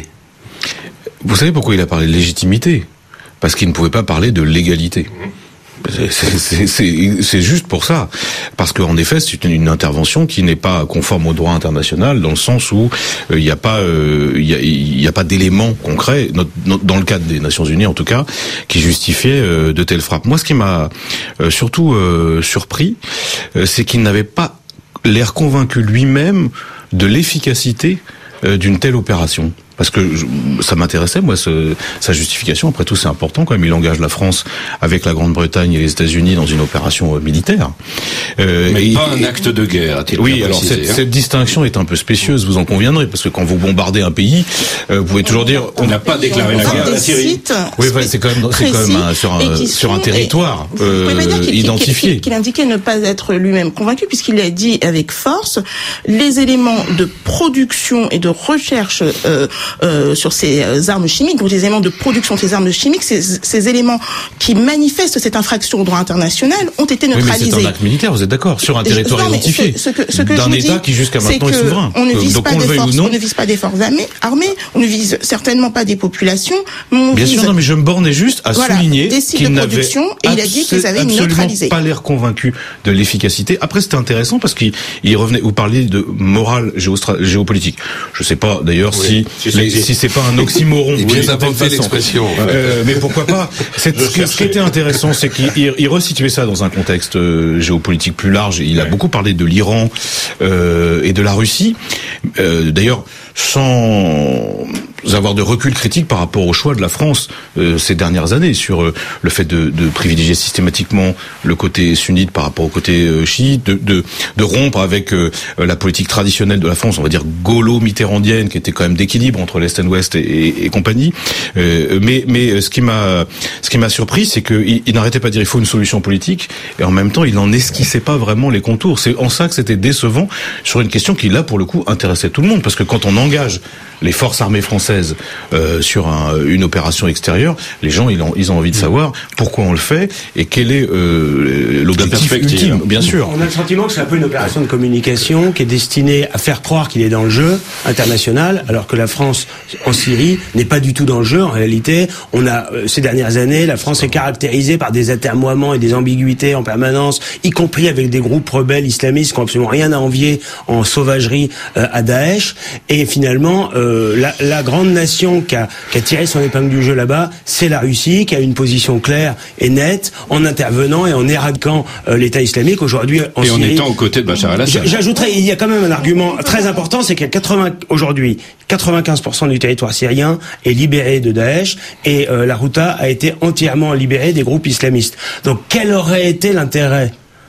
Vous savez pourquoi il a parlé de légitimité ? Parce qu'il ne pouvait pas parler de légalité. C'est, c'est, c'est, c'est juste pour ça. Parce qu'en effet, c'est une, une intervention qui n'est pas conforme au droit international, dans le sens où il euh, n'y a pas, il euh, y, a, y a pas d'éléments concrets, not, not, dans le cadre des Nations Unies en tout cas, qui justifiaient euh, de telles frappes. Moi, ce qui m'a euh, surtout euh, surpris, euh, c'est qu'il n'avait pas l'air convaincu lui-même de l'efficacité euh, d'une telle opération. Parce que je, ça m'intéressait, moi, ce, sa justification. Après tout, c'est important quand même. Il engage la France avec la Grande-Bretagne et les États-Unis dans une opération militaire. Euh, Mais et, pas un acte de guerre, a-t-il Oui, alors précisé, cette, hein. cette distinction est un peu spécieuse, vous en conviendrez, parce que quand vous bombardez un pays, euh, vous pouvez toujours dire on n'a pas déclaré la guerre à la Syrie. Oui, ouais, c'est quand même, c'est quand même un, sur un sur un territoire euh, qu'il, identifié. Qu'il, qu'il indiquait ne pas être lui-même convaincu, puisqu'il a dit avec force les éléments de production et de recherche euh, euh, sur ces armes chimiques, donc les éléments de production de ces armes chimiques, ces, ces éléments qui manifestent cette infraction au droit international ont été neutralisés. Oui, mais c'est un acte militaire, vous êtes d'accord, sur un territoire non, identifié, ce, ce que, ce que d'un je État dis, qui jusqu'à maintenant est, est souverain. On ne vise donc, pas on des forces, non, on ne vise pas des forces armées, armées, on ne vise certainement pas des populations. Mais on Bien vise, sûr, non, mais je me bornais juste à voilà, souligner des sites qu'il de n'avait production et il a dit qu'ils avaient neutralisé. pas l'air convaincu de l'efficacité. Après, c'était intéressant parce qu'il il revenait, vous parliez de morale géostra- géopolitique. Je sais pas d'ailleurs oui, si si, les, si c'est pas un oxymoron. Il vient d'inventer l'expression. Euh, mais pourquoi pas. C'est, ce, qui, ce qui était intéressant, c'est qu'il il, il resituait ça dans un contexte euh, géopolitique plus large. Il a beaucoup parlé de l'Iran euh, et de la Russie. Euh, d'ailleurs, sans avoir de recul critique par rapport au choix de la France euh, ces dernières années sur euh, le fait de, de privilégier systématiquement le côté sunnite par rapport au côté euh, chiite, de, de, de rompre avec euh, la politique traditionnelle de la France, on va dire gaulo-mitterrandienne, qui était quand même d'équilibre entre l'Est et l'Ouest et, et, et compagnie. Euh, mais, mais ce qui m'a, ce qui m'a surpris, c'est qu'il il n'arrêtait pas de dire il faut une solution politique, et en même temps il n'en esquissait pas vraiment les contours. C'est en ça que c'était décevant sur une question qui là pour le coup intéressait tout le monde, parce que quand on engage les forces armées françaises euh, sur un, une opération extérieure, les gens ils ont, ils ont envie de savoir pourquoi on le fait et quel est euh, l'objectif ultime, bien sûr. On a le sentiment que c'est un peu une opération de communication qui est destinée à faire croire qu'il est dans le jeu international, alors que la France en Syrie n'est pas du tout dans le jeu. En réalité, on a euh, ces dernières années, la France est caractérisée par des atermoiements et des ambiguïtés en permanence, y compris avec des groupes rebelles islamistes qui n'ont absolument rien à envier en sauvagerie euh, à Daesh. Et finalement, euh, Euh, la, la grande nation qui a, qui a tiré son épingle du jeu là-bas, c'est la Russie, qui a une position claire et nette en intervenant et en éradiquant euh, l'État islamique aujourd'hui en et Syrie. Et en étant aux côtés de Bachar el-Assad. J'ajouterais, il y a quand même un argument très important, c'est qu'il y a quatre-vingts aujourd'hui, quatre-vingt-quinze pour cent du territoire syrien est libéré de Daesh et euh, la Ghouta a été entièrement libérée des groupes islamistes. Donc quel aurait été l'intérêt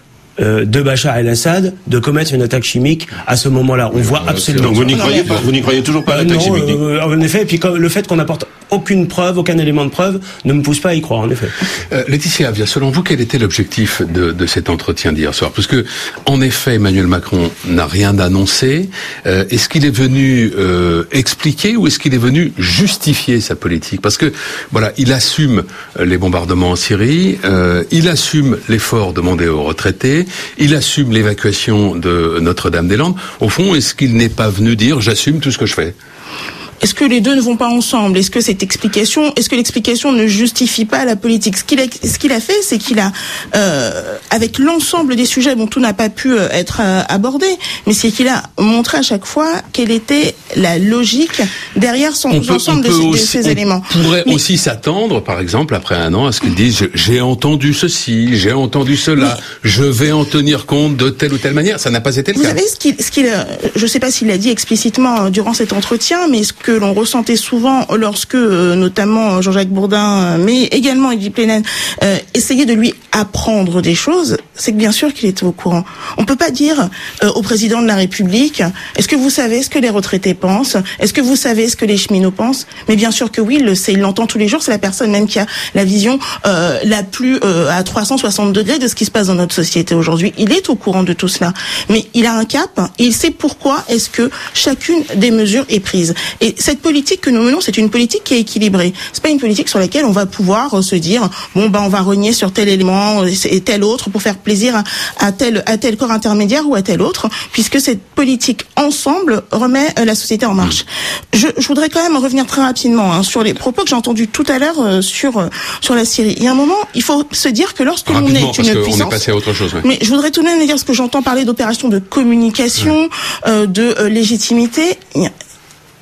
de Bachar el-Assad de commettre une attaque chimique à ce moment-là? On voit absolument. Donc vous n'y croyez pas, vous n'y croyez toujours pas à l'attaque chimique? Euh, en effet, et puis comme, le fait qu'on n'apporte aucune preuve, aucun élément de preuve, ne me pousse pas à y croire, en effet. Euh, Laetitia Avia, selon vous, quel était l'objectif de, de cet entretien d'hier soir? Parce que, en effet, Emmanuel Macron n'a rien annoncé. Euh, est-ce qu'il est venu euh, expliquer ou est-ce qu'il est venu justifier sa politique? Parce que, voilà, il assume les bombardements en Syrie, euh, il assume l'effort demandé aux retraités, il assume l'évacuation de Notre-Dame-des-Landes. Au fond, est-ce qu'il n'est pas venu dire « j'assume tout ce que je fais » ? Est-ce que les deux ne vont pas ensemble? Est-ce que cette explication, est-ce que l'explication ne justifie pas la politique? Ce qu'il a, ce qu'il a fait, c'est qu'il a, euh, avec l'ensemble des sujets, bon, tout n'a pas pu être euh, abordé, mais c'est qu'il a montré à chaque fois quelle était la logique derrière son, on peut, l'ensemble de, aussi, de ces on éléments. On pourrait mais, aussi s'attendre, par exemple, après un an, à ce qu'il dise « j'ai entendu ceci, j'ai entendu cela, mais, je vais en tenir compte de telle ou telle manière ». Ça n'a pas été le vous cas. Vous savez, ce qu'il, ce qu'il, je ne sais pas s'il l'a dit explicitement durant cet entretien, mais ce que l'on ressentait souvent lorsque, euh, notamment Jean-Jacques Bourdin, mais également Edwy Plenel, euh, essayait de lui apprendre des choses, c'est que bien sûr qu'il était au courant. On peut pas dire euh, au président de la République, est-ce que vous savez ce que les retraités pensent? Est-ce que vous savez ce que les cheminots pensent? Mais bien sûr que oui, il le sait, il l'entend tous les jours, c'est la personne même qui a la vision euh, la plus euh, à trois cent soixante degrés de ce qui se passe dans notre société aujourd'hui. Il est au courant de tout cela. Mais il a un cap, et il sait pourquoi est-ce que chacune des mesures est prise. Et cette politique que nous menons, c'est une politique qui est équilibrée. C'est pas une politique sur laquelle on va pouvoir se dire, bon, bah, on va renier sur tel élément et tel autre pour faire plaisir à, à tel, à tel corps intermédiaire ou à tel autre, puisque cette politique ensemble remet la société en marche. Je, je voudrais quand même revenir très rapidement hein, sur les propos que j'ai entendus tout à l'heure euh, sur euh, sur la Syrie. Il y a un moment, il faut se dire que lorsque l'on est une parce que puissance, on est passé à autre chose. Ouais. Mais je voudrais tout de même dire ce que j'entends parler d'opérations de communication, ouais. euh, de euh, légitimité.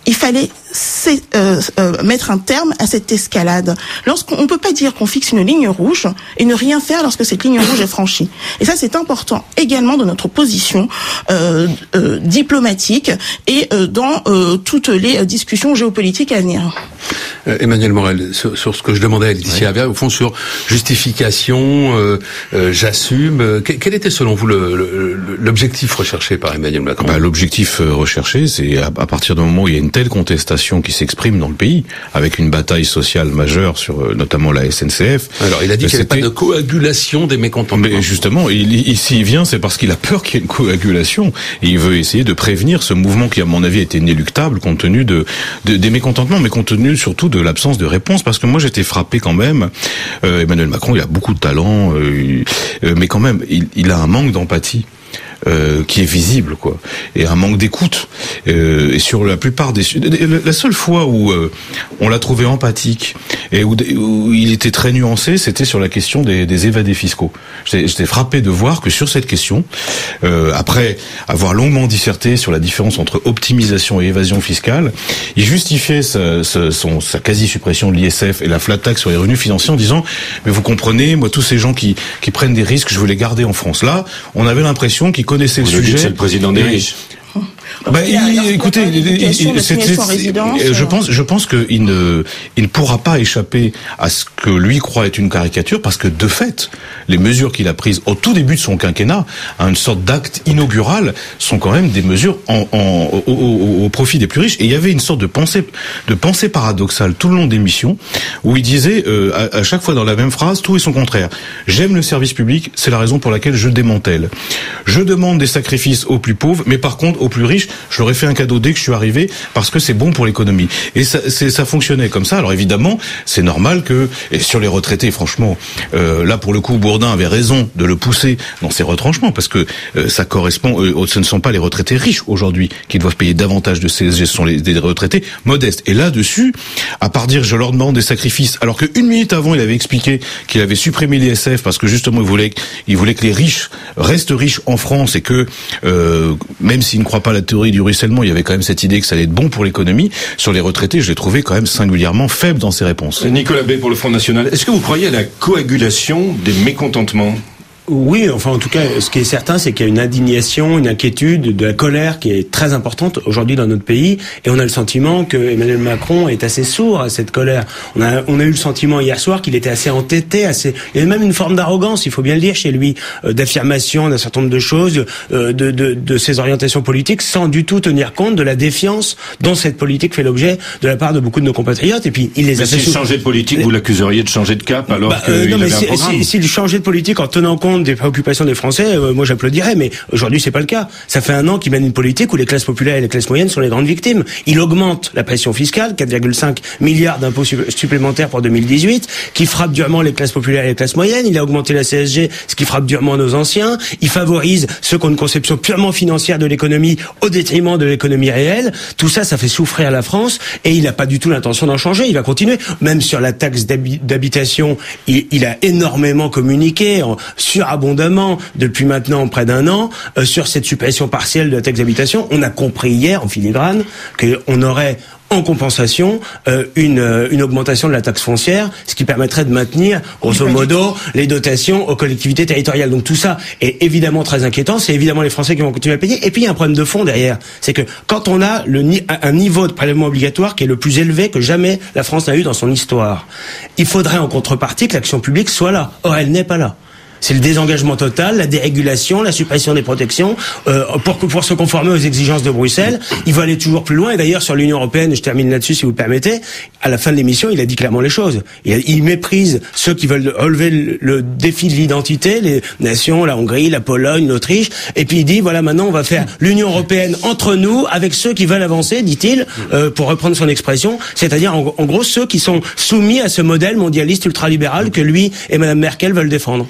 il fallait euh, euh, mettre un terme à cette escalade. Lorsqu'on ne peut pas dire qu'on fixe une ligne rouge et ne rien faire lorsque cette ligne rouge est franchie. Et ça, c'est important également de notre position euh, euh, diplomatique et euh, dans euh, toutes les discussions géopolitiques à venir. Euh, Emmanuel Morel, sur, sur ce que je demandais à Laetitia Avia, au fond sur justification, euh, euh, j'assume. Euh, quel était selon vous le, le, l'objectif recherché par Emmanuel Macron? Bah, l'objectif recherché, c'est à, à partir du moment où il y a une telle contestation qui s'exprime dans le pays, avec une bataille sociale majeure sur notamment la S N C F. Alors il a dit qu'il n'y avait pas de coagulation des mécontentements. Mais justement, il, il, s'il vient, c'est parce qu'il a peur qu'il y ait une coagulation. Et il veut essayer de prévenir ce mouvement qui, à mon avis, était inéluctable compte tenu de, de des mécontentements, mais compte tenu surtout de l'absence de réponse. Parce que moi, j'étais frappé quand même. Euh, Emmanuel Macron, il a beaucoup de talent, euh, euh, mais quand même, il, il a un manque d'empathie. Euh, qui est visible, quoi, et un manque d'écoute. Euh, et sur la plupart des, la seule fois où euh, on l'a trouvé empathique et où, où il était très nuancé, c'était sur la question des, des évadés fiscaux. J'étais, j'étais frappé de voir que sur cette question, euh, après avoir longuement disserté sur la différence entre optimisation et évasion fiscale, il justifiait sa, sa, son, sa quasi-suppression de l'I S F et la flat tax sur les revenus financiers en disant mais vous comprenez, moi tous ces gens qui, qui prennent des risques, je veux les garder en France. Là, on avait l'impression qu'ils connaissait le sujet. C'est le président des riches. Bah, il, écoutez, il, c'est, c'est, je pense, je pense qu'il ne, il ne pourra pas échapper à ce que lui croit être une caricature, parce que de fait, les mesures qu'il a prises au tout début de son quinquennat, à une sorte d'acte inaugural, sont quand même des mesures en, en, au, au, au profit des plus riches. Et il y avait une sorte de pensée, de pensée paradoxale tout le long des missions, où il disait euh, à, à chaque fois dans la même phrase tout et son contraire. J'aime le service public, c'est la raison pour laquelle je démantèle. Je demande des sacrifices aux plus pauvres, mais par contre aux plus riches, je leur ai fait un cadeau dès que je suis arrivé parce que c'est bon pour l'économie. Et ça, c'est, ça fonctionnait comme ça. Alors évidemment, c'est normal que, et sur les retraités, franchement, euh, là pour le coup, Bourdin avait raison de le pousser dans ses retranchements, parce que euh, ça correspond, euh, ce ne sont pas les retraités riches aujourd'hui qui doivent payer davantage de C S G, ce sont les, des retraités modestes. Et là-dessus, à part dire je leur demande des sacrifices, alors qu'une minute avant il avait expliqué qu'il avait supprimé l'I S F parce que justement il voulait, il voulait que les riches restent riches en France et que euh, même s'il ne croit pas à la théorie du ruissellement, il y avait quand même cette idée que ça allait être bon pour l'économie. Sur les retraités, je l'ai trouvé quand même singulièrement faible dans ses réponses. Nicolas Bay pour le Front National. Est-ce que vous croyez à la coagulation des mécontentements ? Oui, enfin en tout cas, ce qui est certain, c'est qu'il y a une indignation, une inquiétude, de la colère qui est très importante aujourd'hui dans notre pays, et on a le sentiment que Emmanuel Macron est assez sourd à cette colère. On a, on a eu le sentiment hier soir qu'il était assez entêté, assez, il y avait même une forme d'arrogance, il faut bien le dire chez lui, euh, d'affirmation d'un certain nombre de choses, euh, de, de, de ses orientations politiques, sans du tout tenir compte de la défiance dont cette politique fait l'objet de la part de beaucoup de nos compatriotes. Et puis il les mais a. S'il changeait de politique, vous l'accuseriez de changer de cap alors bah, qu'il euh, non, avait mais un si, programme. Si, s'il changeait de politique en tenant compte des préoccupations des Français, euh, moi j'applaudirais, mais aujourd'hui c'est pas le cas. Ça fait un an qu'il mène une politique où les classes populaires et les classes moyennes sont les grandes victimes. Il augmente la pression fiscale, quatre virgule cinq milliards d'impôts supplémentaires pour deux mille dix-huit, qui frappe durement les classes populaires et les classes moyennes. Il a augmenté la C S G, ce qui frappe durement nos anciens. Il favorise ceux qui ont une conception purement financière de l'économie au détriment de l'économie réelle. Tout ça, ça fait souffrir la France, et il n'a pas du tout l'intention d'en changer. Il va continuer. Même sur la taxe d'habitation, il, il a énormément communiqué, en surabondamment, depuis maintenant près d'un an, euh, sur cette suppression partielle de la taxe d'habitation. On a compris hier, en filigrane, qu'on aurait en compensation euh, une, euh, une augmentation de la taxe foncière, ce qui permettrait de maintenir, grosso modo, les dotations aux collectivités territoriales. Donc tout ça est évidemment très inquiétant, c'est évidemment les Français qui vont continuer à payer. Et puis il y a un problème de fond derrière, c'est que quand on a le, un niveau de prélèvement obligatoire qui est le plus élevé que jamais la France n'a eu dans son histoire, il faudrait en contrepartie que l'action publique soit là. Or elle n'est pas là. C'est le désengagement total, la dérégulation, la suppression des protections, euh, pour, pour se conformer aux exigences de Bruxelles. Il va aller toujours plus loin. Et d'ailleurs, sur l'Union européenne, je termine là-dessus si vous le permettez, à la fin de l'émission, il a dit clairement les choses. Il, a, il méprise ceux qui veulent relever le, le défi de l'identité, les nations, la Hongrie, la Pologne, l'Autriche. Et puis il dit, voilà, maintenant on va faire l'Union européenne entre nous, avec ceux qui veulent avancer, dit-il, euh, pour reprendre son expression, c'est-à-dire en, en gros ceux qui sont soumis à ce modèle mondialiste ultralibéral que lui et Madame Merkel veulent défendre. Donc les gouvernements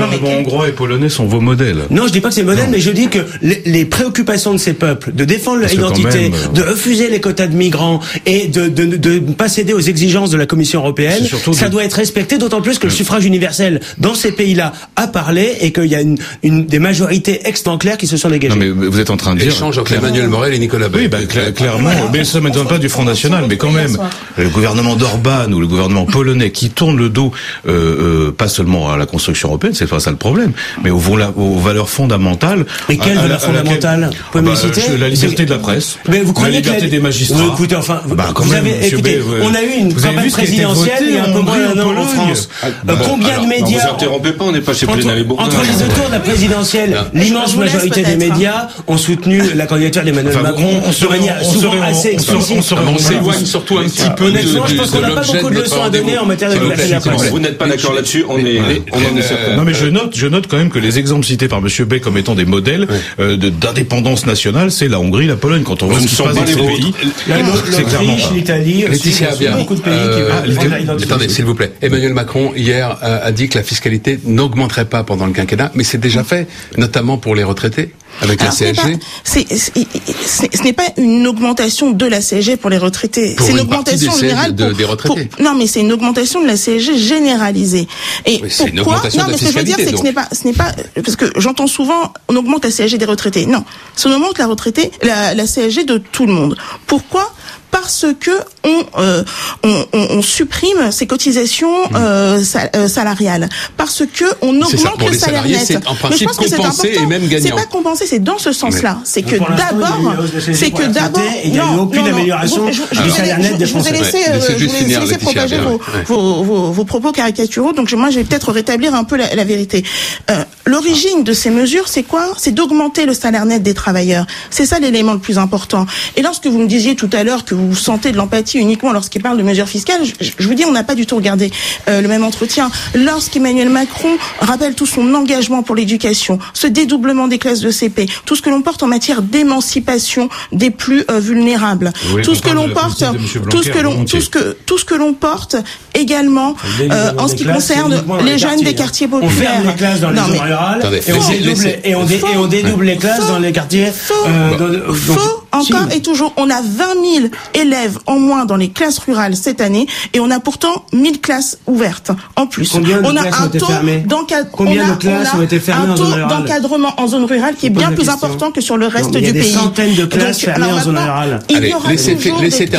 gouvernements hongrois et polonais sont vos modèles. Non, je dis pas que c'est modèle, non. mais je dis que les, les préoccupations de ces peuples, de défendre leur identité, même, de refuser les quotas de migrants et de de de ne pas céder aux exigences de la Commission européenne, ça de... doit être respecté, d'autant plus que le suffrage universel dans ces pays-là a parlé et qu'il y a une, une des majorités exemplaires qui se sont dégagées. Non, mais vous êtes en train de dire échange entre Emmanuel Morel et Nicolas Bay. Oui, bah, cl- clairement, mais ça ne m'étonne pas du Front National, mais quand même, le gouvernement d'Orban ou le gouvernement polonais qui tourne le dos, euh, euh, pas seulement à la construction européenne, c'est pas ça le problème, mais aux, aux valeurs fondamentales. Mais quelles valeurs fondamentales? Vous pouvez me citer? La liberté de la presse, mais vous la liberté la... des magistrats. Oui, écoutez, enfin, bah, vous même, avez, écoutez, ouais. on a eu une campagne présidentielle il y a un peu moins d'un an en France. Bah, Combien alors, de médias? Non, vous interrompez pas, on n'est pas chez Plénal et Bourdin. Entre les deux tours de la présidentielle, l'immense majorité des médias ont soutenu la candidature d'Emmanuel enfin, Macron de manière souvent assez explicite. On s'éloigne surtout un petit peu. Honnêtement, je pense qu'on n'a pas beaucoup de leçons à donner en matière de liberté de la presse. Vous n'êtes pas d'accord là-dessus, on est, on en est certain. Non, mais je note, je note quand même que les exemples cités par Monsieur Bay comme étant des modèles euh, de, d'indépendance nationale, c'est la Hongrie, la Pologne. Quand on voit ce qui se passe dans ces pays, c'est clairement pas. L'Italie, Laetitia Avia, beaucoup de pays qui attendez, s'il vous plaît. Emmanuel Macron hier a dit que la fiscalité n'augmenterait pas pendant le quinquennat, mais c'est déjà fait, notamment pour les retraités. Avec Alors, la C S G c'est, c'est, c'est, ce n'est pas une augmentation de la C S G pour les retraités. Pour c'est une, une augmentation générale de, pour, des retraités. Pour, non, mais c'est une augmentation de la C S G généralisée. Et oui, c'est pourquoi une Non, mais ce que je veux dire, c'est que ce n'est pas, ce n'est pas, parce que j'entends souvent, on augmente la C S G des retraités. Non, on augmente la retraité, la, la C S G de tout le monde. Pourquoi? Parce que on, euh, on, on, on supprime ces cotisations euh, sal, euh, salariales, parce que on augmente le salaire net. C'est en principe compensé et même gagnant. C'est pas compensé, c'est dans ce sens-là. C'est que d'abord, c'est que d'abord, il n'y a eu aucune amélioration du salaire net des Français. Je vous ai laissé, je vous ai laissé propager vos, vos, vos, vos propos caricaturaux. Donc moi, je vais peut-être rétablir un peu la, la vérité. Euh, l'origine de ces mesures, c'est quoi? C'est d'augmenter le salaire net des travailleurs. C'est ça l'élément le plus important. Et lorsque vous me disiez tout à l'heure que vous sentez de l'empathie uniquement lorsqu'il parle de mesures fiscales, je, je vous dis, on n'a pas du tout regardé euh, le même entretien. Lorsqu'Emmanuel Macron rappelle tout son engagement pour l'éducation, ce dédoublement des classes de C P, tout ce que l'on porte en matière d'émancipation des plus euh, vulnérables, oui, tout ce que l'on porte, tout ce que l'on, tout ce que tout ce que l'on porte également euh, en ce qui classes, concerne les jeunes des quartiers populaires. On ferme les classes dans les zones rurales et, on dédouble, et, on dé, et on dédouble les classes faux, dans les quartiers. Faux, euh, dans, faux donc, encore si. Et toujours, on a vingt mille élèves en moins dans les classes rurales cette année et on a pourtant mille classes ouvertes en plus. Combien de on a classes un ont été taux d'encadrement Combien de classes ont été fermées en zone rurale? D'encadrement en zone rurale qui est bien plus important que sur le reste non, du pays. Il y a des centaines de classes fermées en zone rurale. Il y aura toujours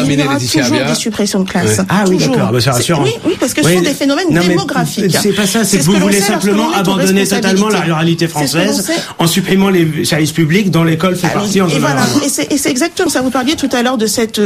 des suppressions de classes. Ah oui, d'accord, c'est rassurant. Oui, oui, parce que ce sont des phénomènes démographiques. C'est pas ça, c'est que vous voulez simplement abandonner totalement la ruralité française en supprimant les services publics dont l'école fait partie en zone rurale. Et c'est exactement ça. Vous parliez tout à l'heure de cette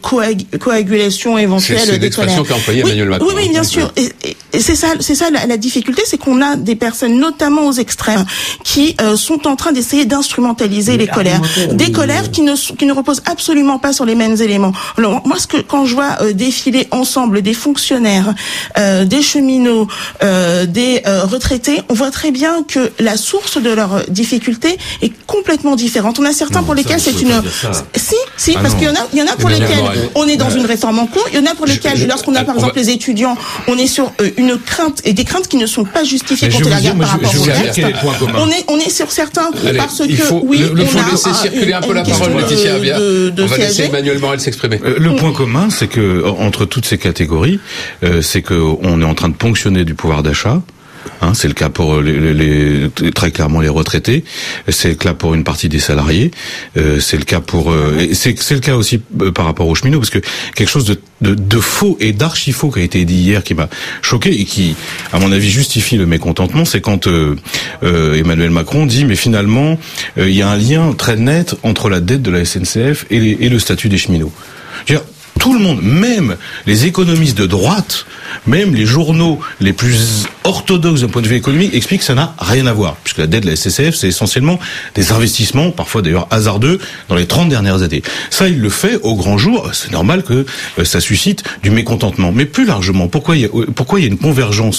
coagulation éventuelle c'est, c'est des colères. C'est l'expression qu'a employée Emmanuel Macron. Oui, oui, bien sûr. Et, et, et c'est ça, c'est ça la, la difficulté, c'est qu'on a des personnes, notamment aux extrêmes, qui euh, sont en train d'essayer d'instrumentaliser mais les colères, des colères qui ne qui ne reposent absolument pas sur les mêmes éléments. Alors moi, ce que quand je vois euh, défiler ensemble des fonctionnaires, euh, des cheminots, euh, des euh, retraités, on voit très bien que la source de leurs difficultés est complètement différente. On a certains non, pour lesquels c'est une si si ah parce non. qu'il y en a il y en a pour lesquels on est dans une réforme en cours, il y en a pour lesquels je, je, lorsqu'on a par exemple va... les étudiants, on est sur euh, une crainte et des craintes qui ne sont pas justifiées quand on les regarde par rapport au reste. On est on est sur certains Allez, parce il faut, que oui, le, le on faut a laisser circuler un peu la parole de Laetitia Avia. On va laisser Emmanuel Morel s'exprimer. Euh, le point commun, c'est que entre toutes ces catégories, euh, c'est que on est en train de ponctionner du pouvoir d'achat. Hein, c'est le cas pour les, les, les très clairement les retraités, c'est le cas pour une partie des salariés, euh, c'est le cas pour euh, et c'est c'est le cas aussi euh, par rapport aux cheminots, parce que quelque chose de de, de faux et d'archi faux qui a été dit hier, qui m'a choqué et qui, à mon avis, justifie le mécontentement, c'est quand euh, euh, Emmanuel Macron dit mais finalement euh, il y a un lien très net entre la dette de la S N C F et, les, et le statut des cheminots. Je veux dire, tout le monde, même les économistes de droite, même les journaux les plus orthodoxes d'un point de vue économique, expliquent que ça n'a rien à voir. Puisque la dette de la S N C F, c'est essentiellement des investissements, parfois d'ailleurs hasardeux, dans les trente dernières années. Ça, il le fait au grand jour. C'est normal que ça suscite du mécontentement. Mais plus largement, pourquoi il y a, pourquoi il y a une convergence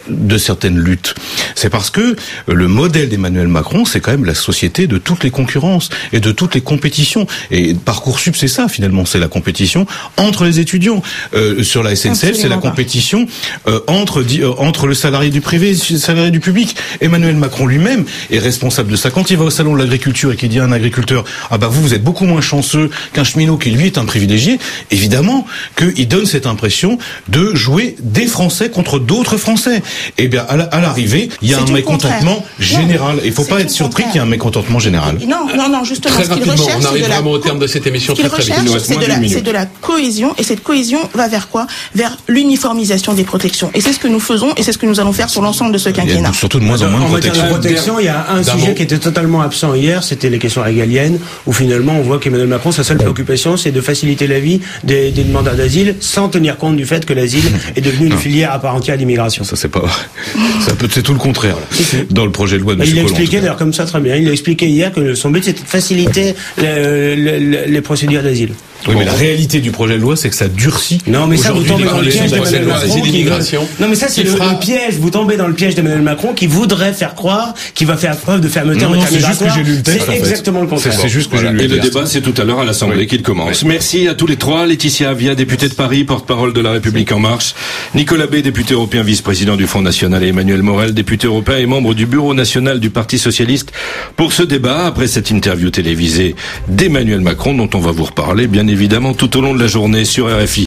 de certaines luttes? C'est parce que le modèle d'Emmanuel Macron, c'est quand même la société de toutes les concurrences et de toutes les compétitions. Et Parcoursup, c'est ça finalement, c'est la compétition entre les étudiants. Euh, sur la S N C F, Absolument c'est la pas. compétition euh, entre euh, entre le salarié du privé et le salarié du public. Emmanuel Macron lui-même est responsable de ça. Quand il va au salon de l'agriculture et qu'il dit à un agriculteur « Ah bah vous, vous êtes beaucoup moins chanceux qu'un cheminot qui lui est un privilégié », évidemment qu'il donne cette impression de jouer des Français contre d'autres Français. Et bien à l'arrivée, il y a c'est un mécontentement contraire. général. Il ne faut pas être surpris qu'il y ait un mécontentement général. Non, non, non, justement. Très rapidement, on arrive vraiment au terme de cette émission. Ce très très vite. C'est de, la, c'est de la cohésion, et cette cohésion va vers quoi? Vers l'uniformisation des protections. Et c'est ce que nous faisons, et c'est ce que nous allons faire sur l'ensemble de ce quinquennat. Il y a surtout de moins en moins de protection. En matière de protection, il y a un sujet qui était totalement absent hier, c'était les questions régaliennes, où finalement on voit qu'Emmanuel Macron, sa seule préoccupation, c'est de faciliter la vie des, des demandeurs d'asile, sans tenir compte du fait que l'asile est devenu une filière à part entière d'immigration. Ça c'est pas vrai. Ça peut, c'est tout le contraire là, dans le projet de loi de M. Il l'a Collomb. expliqué d'ailleurs comme ça très bien. Il a expliqué hier que son but c'était de faciliter le, le, le, les procédures d'asile. Oui, mais la réalité du projet de loi, c'est que ça durcit. Non, mais ça, vous tombez dans le piège d'Emmanuel Macron. Qui... Non, mais ça, c'est le, fera... le piège. Vous tombez dans le piège d'Emmanuel Macron qui voudrait faire croire qu'il va faire preuve de fermeté en matière migratoire. C'est juste que j'ai lu le texte. C'est exactement le contraire. C'est juste que j'ai lu le texte. Et le débat, c'est tout à l'heure à l'Assemblée oui. qu'il commence. Oui. Merci à tous les trois. Laetitia Avia, députée de Paris, porte-parole de La République En Marche. Nicolas Bay, député européen, vice-président du Front National. Et Emmanuel Morel, député européen et membre du Bureau National du Parti Socialiste. Pour ce débat, après cette interview télévisée d'Emmanuel Macron, dont on va vous reparler, bien évidemment, tout au long de la journée sur R F I.